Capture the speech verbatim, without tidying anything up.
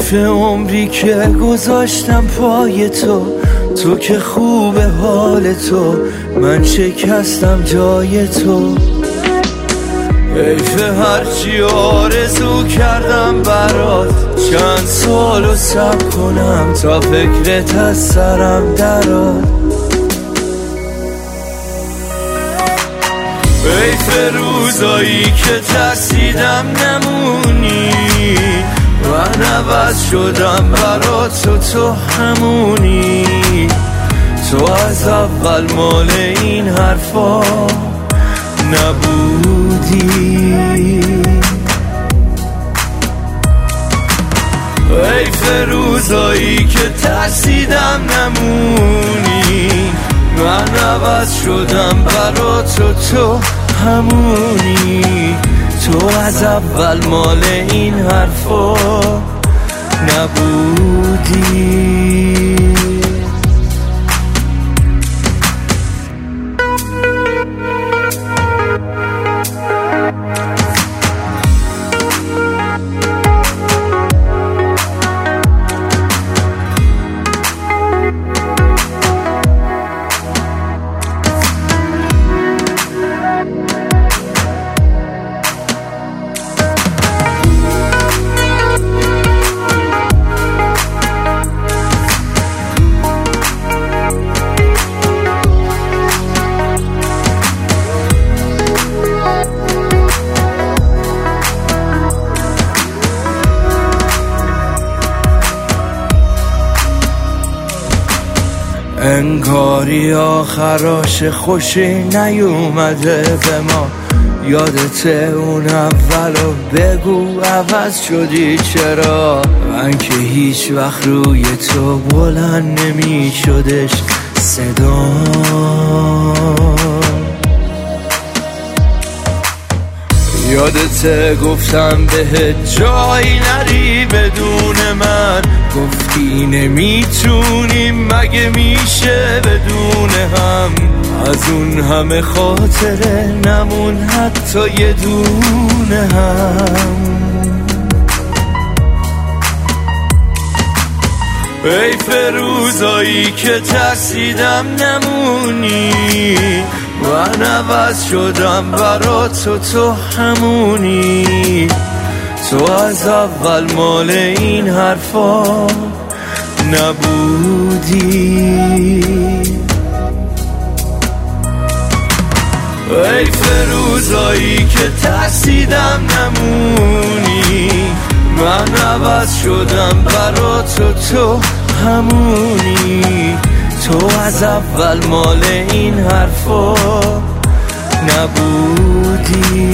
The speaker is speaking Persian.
حیف عمری که گذاشتم پای تو، تو که خوب حال تو، من شکستم جای تو. حیف هرچی آرزو کردم برات، چند سالو صبر کنم تا فکرت از سرم درات. حیف روزایی که ترسیدم نمونی، من عوض شدم برات و تو همونی. تو از اول مال این حرفا نبودی. حیف روزایی که ترسیدم نمونی، من عوض شدم برات و تو همونی. تو از اول مال این حرفا نبودی. انگاری آخراش خوشی نیومده به ما. یادته اون اولو بگو عوض شدی چرا؟ من که هیچ وقت روی تو بلند نمی شدش صدا. یادته گفتم بهت جایی نری بدون من، گفتی نمیتونیم مگه میشه بدون هم. از اون همه خاطره نمون حتی یه دونه هم. حیف روزایی که ترسیدم نمونی، من عوض شدم برات و تو همونی. تو از اول مال این حرفا نبودی. حیف روزایی که ترسیدم نمونی، من عوض شدم برات و تو همونی. تو از اول مال این حرفا نبودی.